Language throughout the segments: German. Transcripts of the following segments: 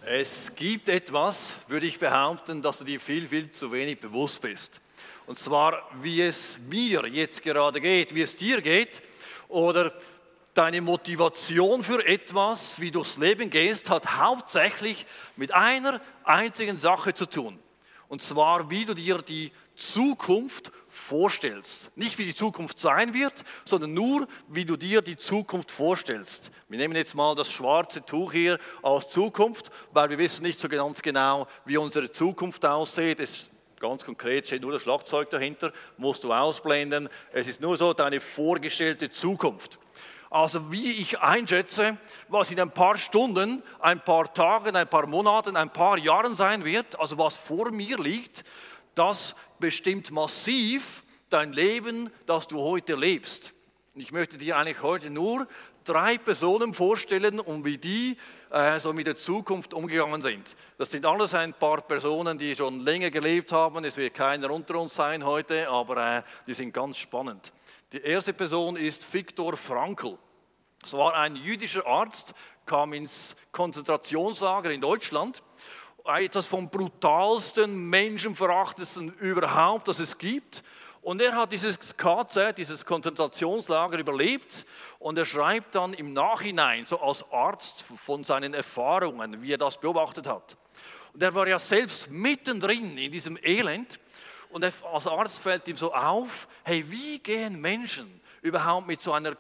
Es gibt etwas, würde ich behaupten, dass du dir viel, viel zu wenig bewusst bist. Und zwar, wie es mir jetzt gerade geht, wie es dir geht oder deine Motivation für etwas, wie du durchs Leben gehst, hat hauptsächlich mit einer einzigen Sache zu tun. Und zwar, wie du dir die Zukunft vorstellst. Nicht, wie die Zukunft sein wird, sondern nur, wie du dir die Zukunft vorstellst. Wir nehmen jetzt mal das schwarze Tuch hier als Zukunft, weil wir wissen nicht so ganz genau, wie unsere Zukunft aussieht. Es ganz konkret steht nur das Schlagzeug dahinter, musst du ausblenden. Es ist nur so deine vorgestellte Zukunft. Also wie ich einschätze, was in ein paar Stunden, ein paar Tagen, ein paar Monaten, ein paar Jahren sein wird, also was vor mir liegt, das bestimmt massiv dein Leben, das du heute lebst. Und ich möchte dir eigentlich heute nur 3 Personen vorstellen und wie die so mit der Zukunft umgegangen sind. Das sind alles ein paar Personen, die schon länger gelebt haben. Es wird keiner unter uns sein heute, aber die sind ganz spannend. Die erste Person ist Viktor Frankl. Es war ein jüdischer Arzt, kam ins Konzentrationslager in Deutschland. Etwas vom brutalsten, menschenverachtetsten überhaupt, das es gibt. Und er hat dieses KZ, dieses Konzentrationslager überlebt und er schreibt dann im Nachhinein, so als Arzt von seinen Erfahrungen, wie er das beobachtet hat. Und er war ja selbst mittendrin in diesem Elend und als Arzt fällt ihm so auf, hey, wie gehen Menschen überhaupt mit so einer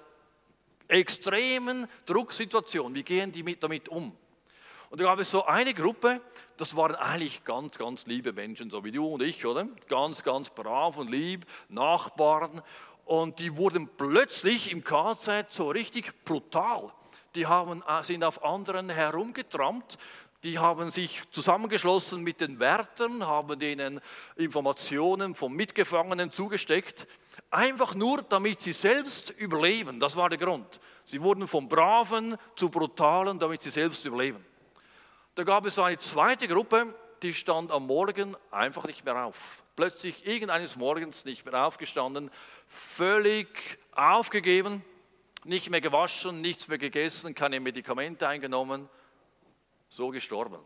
extremen Drucksituation, wie gehen die damit um? Und da gab es so eine Gruppe, das waren eigentlich ganz, ganz liebe Menschen, so wie du und ich, oder? Ganz, ganz brav und lieb, Nachbarn. Und die wurden plötzlich im KZ so richtig brutal. Die sind auf anderen herumgetrampt, die haben sich zusammengeschlossen mit den Wärtern, haben denen Informationen vom Mitgefangenen zugesteckt. Einfach nur, damit sie selbst überleben, das war der Grund. Sie wurden vom Braven zu Brutalen, damit sie selbst überleben. Da gab es so eine zweite Gruppe, die stand am Morgen einfach nicht mehr auf. Plötzlich irgendeines Morgens nicht mehr aufgestanden, völlig aufgegeben, nicht mehr gewaschen, nichts mehr gegessen, keine Medikamente eingenommen, so gestorben.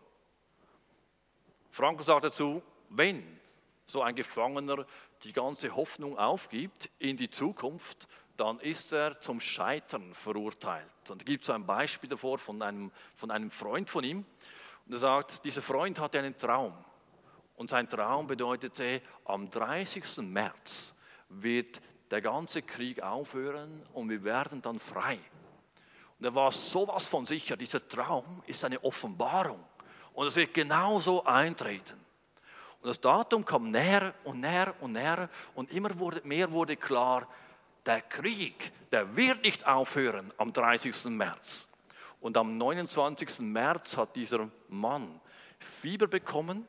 Frankl sagt dazu, wenn so ein Gefangener die ganze Hoffnung aufgibt in die Zukunft, dann ist er zum Scheitern verurteilt. Und da gibt es ein Beispiel davor von einem Freund von ihm. Und er sagt, dieser Freund hatte einen Traum. Und sein Traum bedeutete, am 30. März wird der ganze Krieg aufhören und wir werden dann frei. Und er war sowas von sicher, dieser Traum ist eine Offenbarung. Und es wird genauso eintreten. Und das Datum kam näher und näher und näher und immer mehr wurde klar, der Krieg, der wird nicht aufhören am 30. März. Und am 29. März hat dieser Mann Fieber bekommen.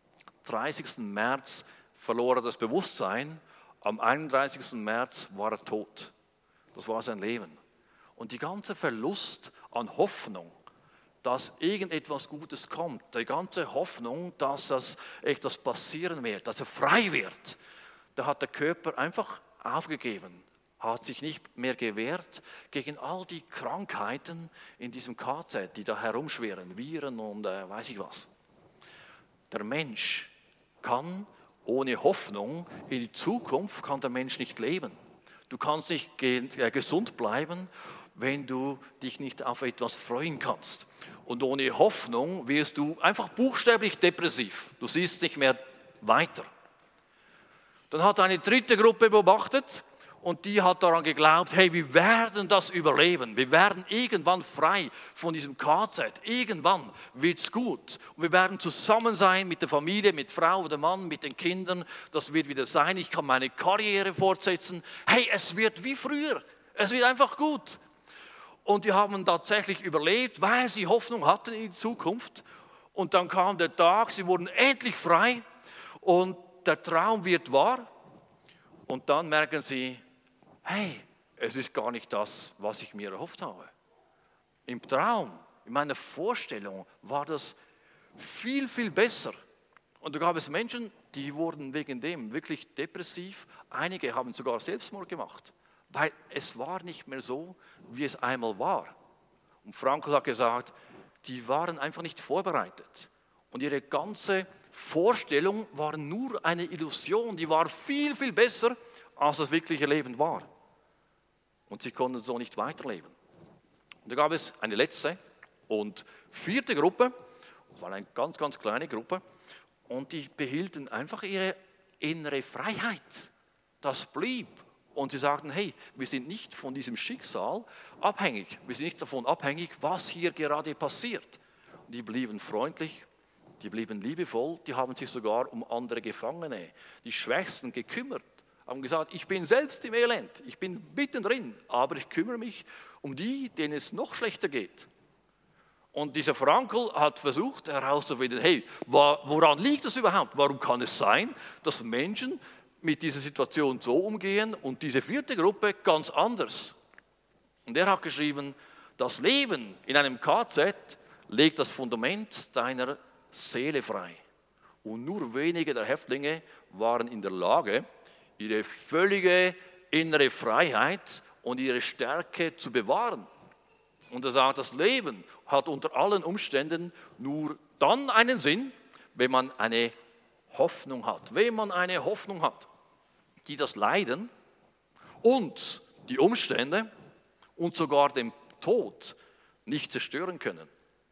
30. März verlor er das Bewusstsein. Am 31. März war er tot. Das war sein Leben. Und die ganze Verlust an Hoffnung, dass irgendetwas Gutes kommt, die ganze Hoffnung, dass das etwas passieren wird, dass er frei wird, da hat der Körper einfach aufgegeben. Hat sich nicht mehr gewehrt gegen all die Krankheiten in diesem KZ, die da herumschwirren, Viren und weiß ich was. Der Mensch kann ohne Hoffnung in die Zukunft, kann der Mensch nicht leben. Du kannst nicht gesund bleiben, wenn du dich nicht auf etwas freuen kannst. Und ohne Hoffnung wirst du einfach buchstäblich depressiv. Du siehst nicht mehr weiter. Dann hat eine dritte Gruppe beobachtet, und die hat daran geglaubt, hey, wir werden das überleben. Wir werden irgendwann frei von diesem KZ. Irgendwann wird es gut. Und wir werden zusammen sein mit der Familie, mit Frau oder Mann, mit den Kindern. Das wird wieder sein. Ich kann meine Karriere fortsetzen. Hey, es wird wie früher. Es wird einfach gut. Und die haben tatsächlich überlebt, weil sie Hoffnung hatten in die Zukunft. Und dann kam der Tag, sie wurden endlich frei. Und der Traum wird wahr. Und dann merken sie, hey, es ist gar nicht das, was ich mir erhofft habe. Im Traum, in meiner Vorstellung war das viel, viel besser. Und da gab es Menschen, die wurden wegen dem wirklich depressiv. Einige haben sogar Selbstmord gemacht, weil es war nicht mehr so, wie es einmal war. Und Frankl hat gesagt, die waren einfach nicht vorbereitet. Und ihre ganze Vorstellung war nur eine Illusion. Die war viel, viel besser, als das wirkliche Leben war. Und sie konnten so nicht weiterleben. Und da gab es eine letzte und vierte Gruppe. Das war eine ganz, ganz kleine Gruppe. Und die behielten einfach ihre innere Freiheit. Das blieb. Und sie sagten, hey, wir sind nicht von diesem Schicksal abhängig. Wir sind nicht davon abhängig, was hier gerade passiert. Und die blieben freundlich, die blieben liebevoll, die haben sich sogar um andere Gefangene, die Schwächsten gekümmert. Haben gesagt, ich bin selbst im Elend, ich bin mittendrin, aber ich kümmere mich um die, denen es noch schlechter geht. Und dieser Frankl hat versucht herauszufinden, hey, woran liegt das überhaupt? Warum kann es sein, dass Menschen mit dieser Situation so umgehen und diese vierte Gruppe ganz anders? Und er hat geschrieben, das Leben in einem KZ legt das Fundament deiner Seele frei. Und nur wenige der Häftlinge waren in der Lage, ihre völlige innere Freiheit und ihre Stärke zu bewahren. Und er sagt, das Leben hat unter allen Umständen nur dann einen Sinn, wenn man eine Hoffnung hat. Wenn man eine Hoffnung hat, die das Leiden und die Umstände und sogar den Tod nicht zerstören können.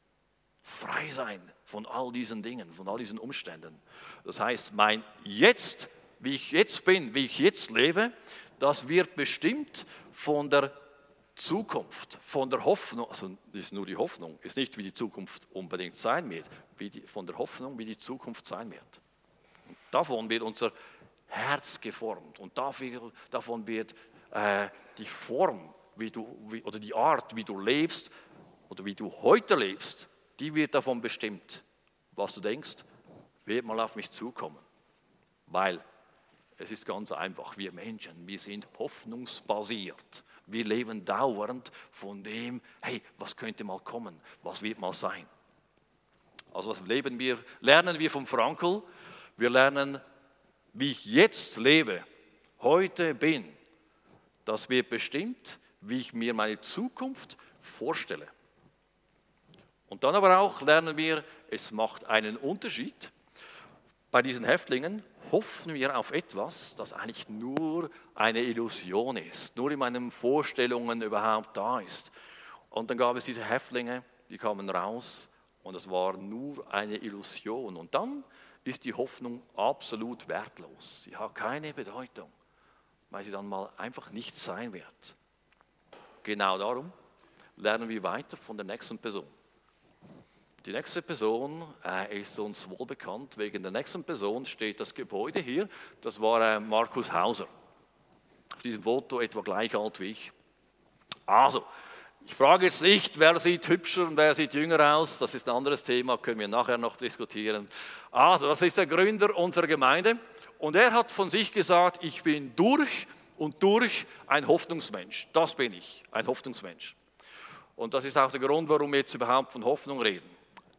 Frei sein von all diesen Dingen, von all diesen Umständen. Das heißt, mein Jetzt, wie ich jetzt bin, wie ich jetzt lebe, das wird bestimmt von der Zukunft, von der Hoffnung, also das ist nur die Hoffnung, ist nicht, wie die Zukunft unbedingt sein wird, von der Hoffnung, wie die Zukunft sein wird. Und davon wird unser Herz geformt und davon wird die Form, oder die Art, wie du lebst oder wie du heute lebst, die wird davon bestimmt. Was du denkst, wird mal auf mich zukommen. Weil es ist ganz einfach, wir Menschen, wir sind hoffnungsbasiert. Wir leben dauernd von dem, hey, was könnte mal kommen, was wird mal sein. Also was lernen wir vom Frankl? Wir lernen, wie ich jetzt lebe, heute bin. Das wird bestimmt, wie ich mir meine Zukunft vorstelle. Und dann aber auch lernen wir, es macht einen Unterschied. Bei diesen Häftlingen hoffen wir auf etwas, das eigentlich nur eine Illusion ist, nur in meinen Vorstellungen überhaupt da ist. Und dann gab es diese Häftlinge, die kamen raus und es war nur eine Illusion. Und dann ist die Hoffnung absolut wertlos. Sie hat keine Bedeutung, weil sie dann mal einfach nichts sein wird. Genau darum lernen wir weiter von der nächsten Person. Die nächste Person ist uns wohl bekannt. Wegen der nächsten Person steht das Gebäude hier. Das war Markus Hauser. Auf diesem Foto etwa gleich alt wie ich. Also, ich frage jetzt nicht, wer sieht hübscher und wer sieht jünger aus. Das ist ein anderes Thema, können wir nachher noch diskutieren. Also, das ist der Gründer unserer Gemeinde. Und er hat von sich gesagt, ich bin durch und durch ein Hoffnungsmensch. Das bin ich, ein Hoffnungsmensch. Und das ist auch der Grund, warum wir jetzt überhaupt von Hoffnung reden.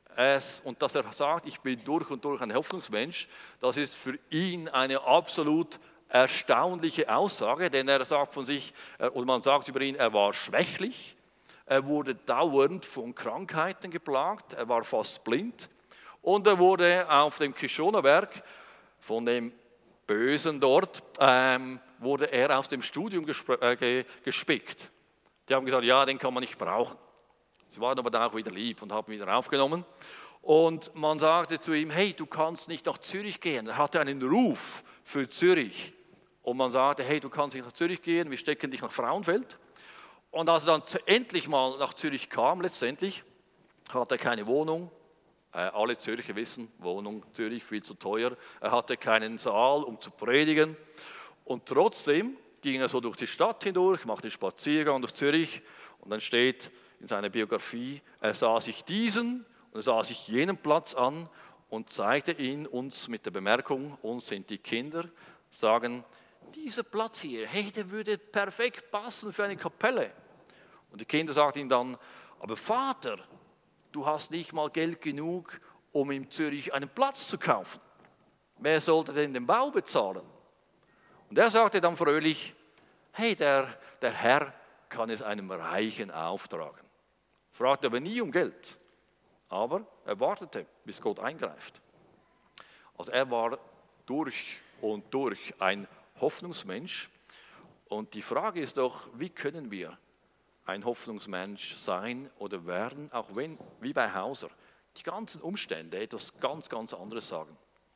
Und dass er sagt, ich bin durch und durch ein Hoffnungsmensch, das ist für ihn eine absolut erstaunliche Aussage, denn er sagt von sich, oder man sagt über ihn, er war schwächlich, er wurde dauernd von Krankheiten geplagt, er war fast blind und er wurde auf dem Kishonerberg von dem Bösen dort, wurde er aus dem Studium gespickt. Die haben gesagt, ja, den kann man nicht brauchen. Sie waren aber dann auch wieder lieb und haben ihn wieder aufgenommen. Und man sagte zu ihm, hey, du kannst nicht nach Zürich gehen. Er hatte einen Ruf für Zürich. Und man sagte, hey, du kannst nicht nach Zürich gehen, wir stecken dich nach Frauenfeld. Und als er dann endlich mal nach Zürich kam, letztendlich, hatte er keine Wohnung. Alle Zürcher wissen, Wohnung Zürich viel zu teuer. Er hatte keinen Saal, um zu predigen. Und trotzdem ging er so durch die Stadt hindurch, machte einen Spaziergang durch Zürich. Und dann steht in seiner Biografie, er sah sich diesen und er sah sich jenen Platz an und zeigte ihn uns mit der Bemerkung, uns sind die Kinder, sagen, dieser Platz hier, hey, der würde perfekt passen für eine Kapelle. Und die Kinder sagten ihm dann, aber Vater, du hast nicht mal Geld genug, um in Zürich einen Platz zu kaufen. Wer sollte denn den Bau bezahlen? Und er sagte dann fröhlich, hey, der Herr kann es einem Reichen auftragen. Fragte aber nie um Geld. aber er wartete, bis Gott eingreift. Also er war durch und durch ein Hoffnungsmensch. Und die Frage ist doch, wie können wir ein Hoffnungsmensch sein oder werden, auch wenn, wie bei Hauser, die ganzen Umstände etwas ganz, ganz anderes sagen.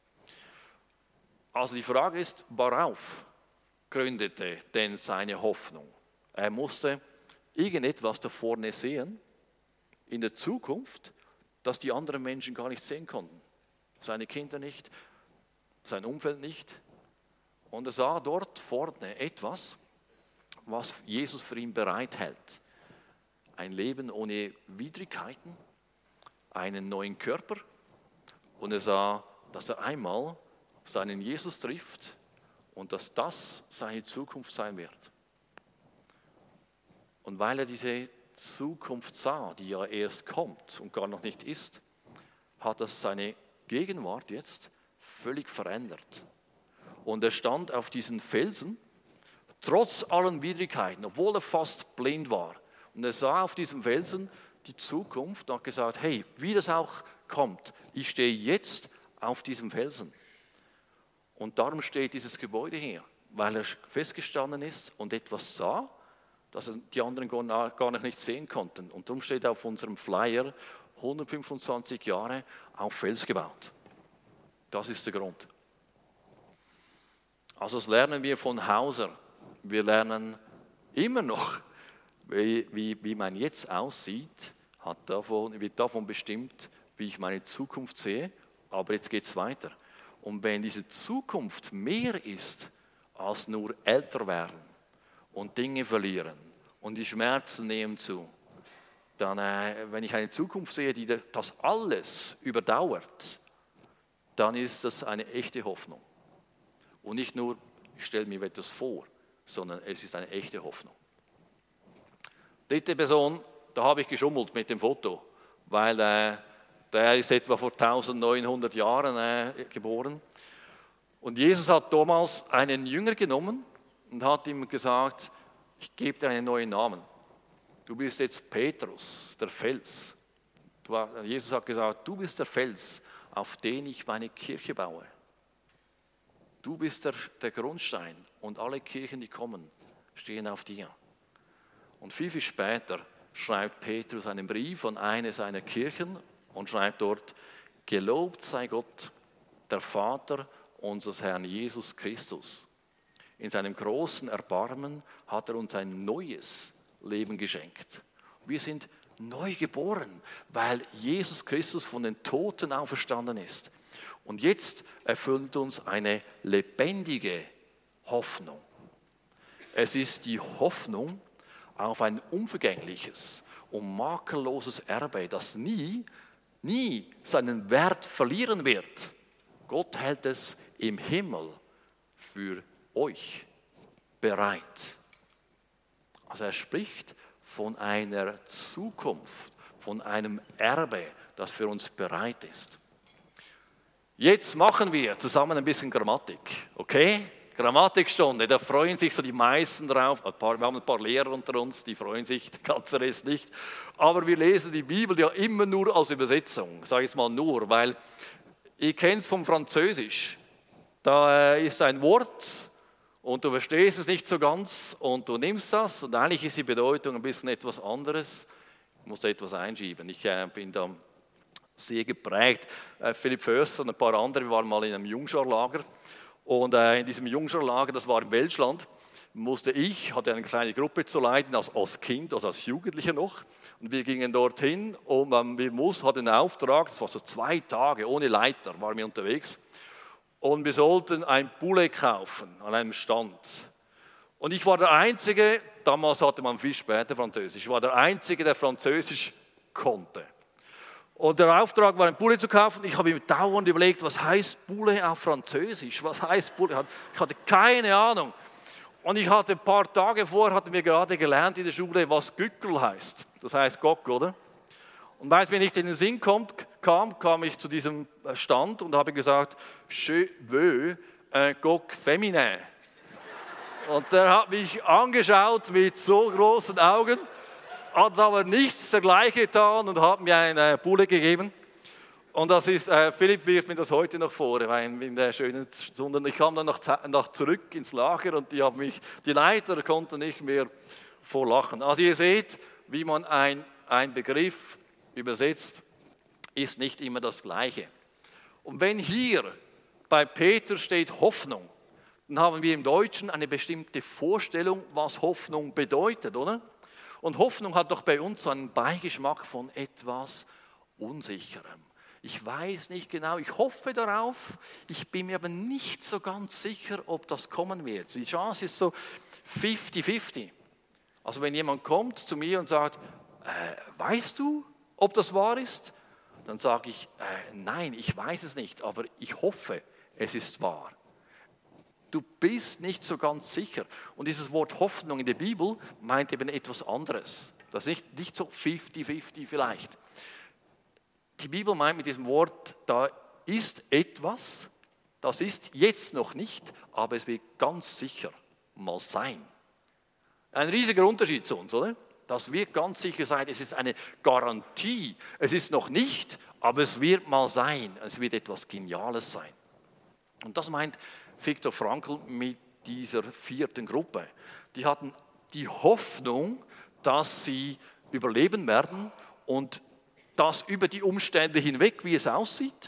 Also die Frage ist, worauf gründete denn seine Hoffnung? Er musste irgendetwas da vorne sehen, in der Zukunft, das die anderen Menschen gar nicht sehen konnten. Seine Kinder nicht, sein Umfeld nicht. Und er sah dort vorne etwas, was Jesus für ihn bereithält. Ein Leben ohne Widrigkeiten, einen neuen Körper. Und er sah, dass er einmal seinen Jesus trifft und dass das seine Zukunft sein wird. Und weil er diese Zukunft sah, die ja erst kommt und gar noch nicht ist, hat das seine Gegenwart jetzt völlig verändert. Und er stand auf diesen Felsen, trotz allen Widrigkeiten, obwohl er fast blind war. Und er sah auf diesem Felsen die Zukunft und hat gesagt, hey, wie das auch kommt, ich stehe jetzt auf diesem Felsen. Und darum steht dieses Gebäude hier, weil er festgestanden ist und etwas sah, das die anderen gar noch nicht sehen konnten. Und darum steht auf unserem Flyer 125 Jahre auf Fels gebaut. Das ist der Grund. Also das lernen wir von Hauser. Wir lernen immer noch, wie mein Jetzt aussieht, wird davon bestimmt, wie ich meine Zukunft sehe. Aber jetzt geht es weiter. Und wenn diese Zukunft mehr ist als nur älter werden und Dinge verlieren und die Schmerzen nehmen zu, dann, wenn ich eine Zukunft sehe, die das alles überdauert, dann ist das eine echte Hoffnung. Und nicht nur, ich stelle mir etwas vor, sondern es ist eine echte Hoffnung. Dritte Person, da habe ich geschummelt mit dem Foto, weil der ist etwa vor 1900 Jahren geboren. Und Jesus hat damals einen Jünger genommen und hat ihm gesagt, ich gebe dir einen neuen Namen. Du bist jetzt Petrus, der Fels. Jesus hat gesagt, du bist der Fels, auf den ich meine Kirche baue. Du bist der Grundstein und alle Kirchen, die kommen, stehen auf dir. Und viel, viel später schreibt Petrus einen Brief an eine seiner Kirchen und schreibt dort, gelobt sei Gott, der Vater unseres Herrn Jesus Christus. In seinem großen Erbarmen hat er uns ein neues Leben geschenkt. Wir sind neu geboren, weil Jesus Christus von den Toten auferstanden ist. Und jetzt erfüllt uns eine lebendige Hoffnung. Es ist die Hoffnung auf ein unvergängliches und makelloses Erbe, das nie seinen Wert verlieren wird. Gott hält es im Himmel für euch bereit. Also er spricht von einer Zukunft, von einem Erbe, das für uns bereit ist. Jetzt machen wir zusammen ein bisschen Grammatik, okay? Grammatikstunde, da freuen sich so die meisten drauf. Wir haben ein paar Lehrer unter uns, die freuen sich, der ganze Rest nicht. Aber wir lesen die Bibel ja immer nur als Übersetzung. Ich sage jetzt mal nur, weil ihr kennt es vom Französisch. Da ist ein Wort und du verstehst es nicht so ganz und du nimmst das und eigentlich ist die Bedeutung ein bisschen etwas anderes. Ich muss da etwas einschieben. Ich bin da sehr geprägt. Philipp Förster und ein paar andere, wir waren mal in einem Jungscharlager. Und in diesem Jungscharlager, das war im Welschland, hatte eine kleine Gruppe zu leiten, als Kind, also als Jugendlicher noch. Und wir gingen dorthin und wir hatten einen Auftrag, das war so 2 Tage, ohne Leiter waren wir unterwegs. Und wir sollten ein Poulet kaufen an einem Stand. Und ich war der Einzige, damals hatte man viel später Französisch, ich war der Einzige, der Französisch konnte. Und der Auftrag war, ein Poulet zu kaufen. Ich habe mir dauernd überlegt, was heißt Poulet auf Französisch? Was heißt Poulet? Ich hatte keine Ahnung. Und ich hatte ein paar Tage vorher, hatten wir gerade gelernt in der Schule, was Gückel heißt. Das heißt Gok, oder? Und weil es mir nicht in den Sinn kam ich zu diesem Stand und habe gesagt, je veux un Gok féminin. Und der hat mich angeschaut mit so großen Augen. hat aber nichts dergleichen getan und hat mir eine Bulle gegeben. Und das ist, Philipp wirft mir das heute noch vor, in der schönen Stunde. Ich kam dann noch zurück ins Lager und die Leiter konnten nicht mehr vor Lachen. Also ihr seht, wie man ein Begriff übersetzt, ist nicht immer das Gleiche. Und wenn hier bei Peter steht Hoffnung, dann haben wir im Deutschen eine bestimmte Vorstellung, was Hoffnung bedeutet, oder? Und Hoffnung hat doch bei uns einen Beigeschmack von etwas Unsicherem. Ich weiß nicht genau, ich hoffe darauf, ich bin mir aber nicht so ganz sicher, ob das kommen wird. Die Chance ist so 50-50. Also wenn jemand kommt zu mir und sagt, weißt du, ob das wahr ist? Dann sage ich, nein, ich weiß es nicht, aber ich hoffe, es ist wahr. Du bist nicht so ganz sicher. Und dieses Wort Hoffnung in der Bibel meint eben etwas anderes. Das ist nicht so 50-50 vielleicht. Die Bibel meint mit diesem Wort, da ist etwas, das ist jetzt noch nicht, aber es wird ganz sicher mal sein. Ein riesiger Unterschied zu uns, oder? Das wird ganz sicher sein, es ist eine Garantie. Es ist noch nicht, aber es wird mal sein. Es wird etwas Geniales sein. Und das meint Viktor Frankl mit dieser 4. Gruppe. Die hatten die Hoffnung, dass sie überleben werden und das über die Umstände hinweg, wie es aussieht.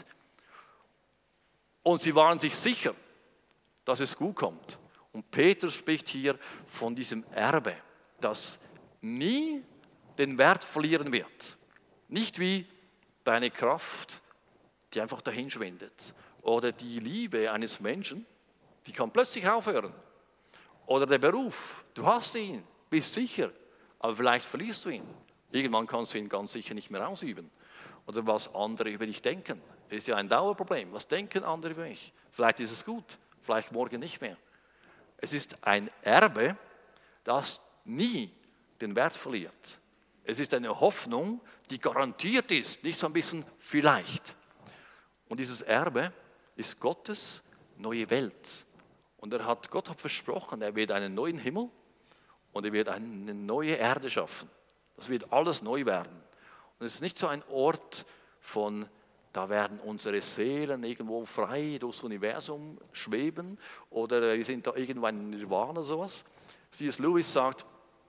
Und sie waren sich sicher, dass es gut kommt. Und Petrus spricht hier von diesem Erbe, das nie den Wert verlieren wird. Nicht wie deine Kraft, die einfach dahinschwindet. Oder die Liebe eines Menschen, die kann plötzlich aufhören. Oder der Beruf, du hast ihn, bist sicher, aber vielleicht verlierst du ihn. Irgendwann kannst du ihn ganz sicher nicht mehr ausüben. Oder was andere über dich denken. Das ist ja ein Dauerproblem. Was denken andere über mich? Vielleicht ist es gut, vielleicht morgen nicht mehr. Es ist ein Erbe, das nie den Wert verliert. Es ist eine Hoffnung, die garantiert ist, nicht so ein bisschen vielleicht. Und dieses Erbe ist Gottes neue Welt. Und Gott hat versprochen, er wird einen neuen Himmel und er wird eine neue Erde schaffen. Das wird alles neu werden. Und es ist nicht so ein Ort von, da werden unsere Seelen irgendwo frei durchs Universum schweben oder wir sind da irgendwo in Nirvana oder sowas. C.S. Lewis sagt,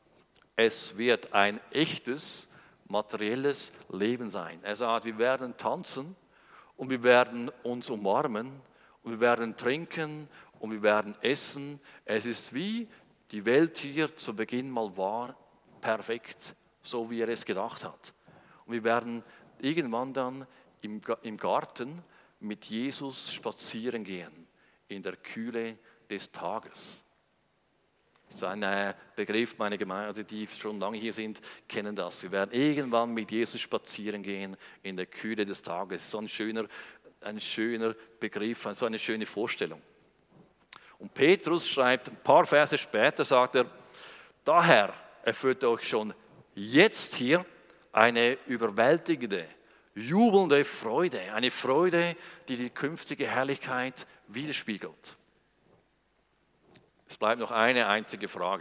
es wird ein echtes, materielles Leben sein. Er sagt, wir werden tanzen und wir werden uns umarmen und wir werden trinken und wir werden essen. Es ist wie die Welt hier zu Beginn mal war, perfekt, so wie er es gedacht hat. Und wir werden irgendwann dann im Garten mit Jesus spazieren gehen, in der Kühle des Tages. Das ist ein Begriff, meine Gemeinde, die schon lange hier sind, kennen das. Wir werden irgendwann mit Jesus spazieren gehen, in der Kühle des Tages. So ein schöner Begriff, so eine schöne Vorstellung. Und Petrus schreibt, ein paar Verse später, sagt er, daher erfüllt euch schon jetzt hier eine überwältigende, jubelnde Freude. Eine Freude, die die künftige Herrlichkeit widerspiegelt. Es bleibt noch eine einzige Frage.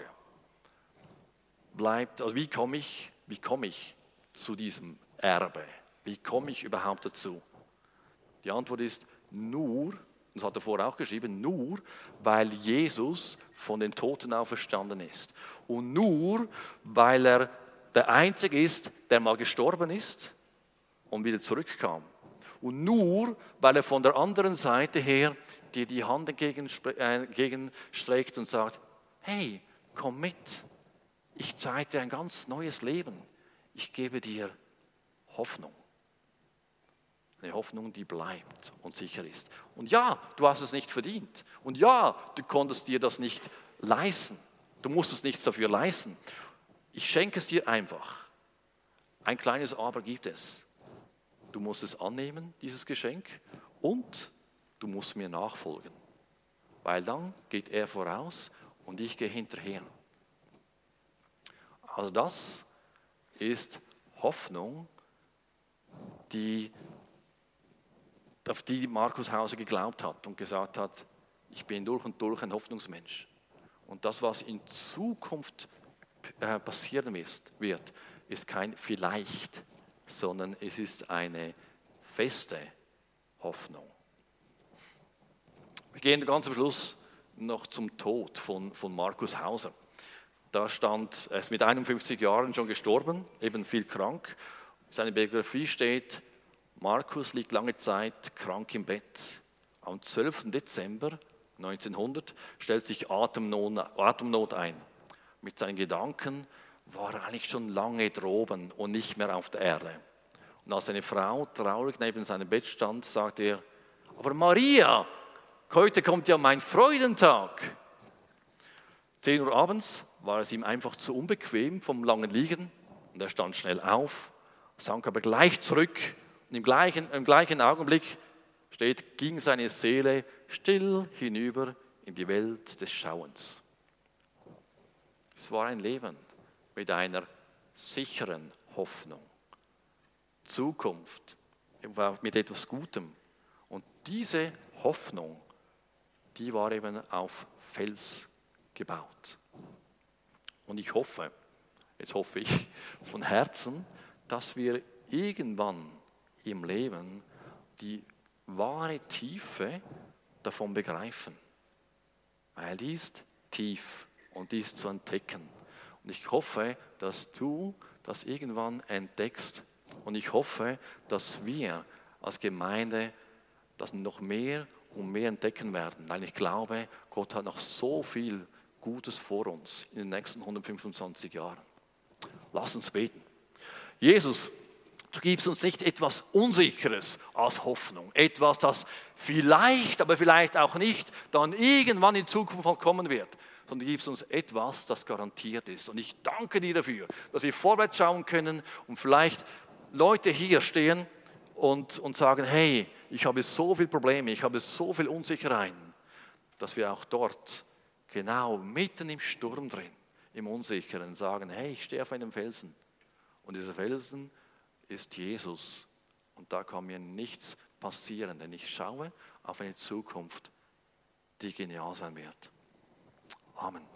Wie komme ich zu diesem Erbe? Wie komme ich überhaupt dazu? Die Antwort ist nur, das hat er vorher auch geschrieben, nur weil Jesus von den Toten auferstanden ist. Und nur weil er der Einzige ist, der mal gestorben ist und wieder zurückkam. Und nur weil er von der anderen Seite her dir die Hand entgegenstreckt und sagt, hey, komm mit, ich zeige dir ein ganz neues Leben. Ich gebe dir Hoffnung. Eine Hoffnung, die bleibt und sicher ist. Und ja, du hast es nicht verdient. Und ja, du konntest dir das nicht leisten. Du musstest nichts dafür leisten. Ich schenke es dir einfach. Ein kleines Aber gibt es. Du musst es annehmen, dieses Geschenk, und du musst mir nachfolgen. Weil dann geht er voraus und ich gehe hinterher. Also das ist Hoffnung, auf die Markus Hauser geglaubt hat und gesagt hat, ich bin durch und durch ein Hoffnungsmensch. Und das, was in Zukunft passieren wird, ist kein Vielleicht, sondern es ist eine feste Hoffnung. Wir gehen ganz am Schluss noch zum Tod von Markus Hauser. Da stand, er ist mit 51 Jahren schon gestorben, eben viel krank. Seine Biografie steht, Markus liegt lange Zeit krank im Bett. Am 12. Dezember 1900 stellt sich Atemnot ein. Mit seinen Gedanken war er eigentlich schon lange droben und nicht mehr auf der Erde. Und als seine Frau traurig neben seinem Bett stand, sagte er, aber Maria, heute kommt ja mein Freudentag. 10 Uhr abends war es ihm einfach zu unbequem vom langen Liegen und er stand schnell auf, sank aber gleich zurück und im gleichen Augenblick ging seine Seele still hinüber in die Welt des Schauens. Es war ein Leben mit einer sicheren Hoffnung, Zukunft, mit etwas Gutem. Und diese Hoffnung, die war eben auf Fels gebaut. Und ich hoffe, jetzt hoffe ich von Herzen, dass wir irgendwann im Leben die wahre Tiefe davon begreifen. Weil die ist tief und die ist zu entdecken. Und ich hoffe, dass du das irgendwann entdeckst. Und ich hoffe, dass wir als Gemeinde das noch mehr und mehr entdecken werden. Weil ich glaube, Gott hat noch so viel Gutes vor uns in den nächsten 125 Jahren. Lass uns beten. Jesus, du gibst uns nicht etwas Unsicheres als Hoffnung. Etwas, das vielleicht, aber vielleicht auch nicht, dann irgendwann in Zukunft kommen wird. Sondern du gibst uns etwas, das garantiert ist. Und ich danke dir dafür, dass wir vorwärts schauen können und vielleicht Leute hier stehen und sagen, hey, ich habe so viele Probleme, ich habe so viele Unsicherheiten, dass wir auch dort genau mitten im Sturm drin, im Unsicheren sagen, hey, ich stehe auf einem Felsen. Und dieser Felsen ist Jesus. Und da kann mir nichts passieren, denn ich schaue auf eine Zukunft, die genial sein wird. Amen.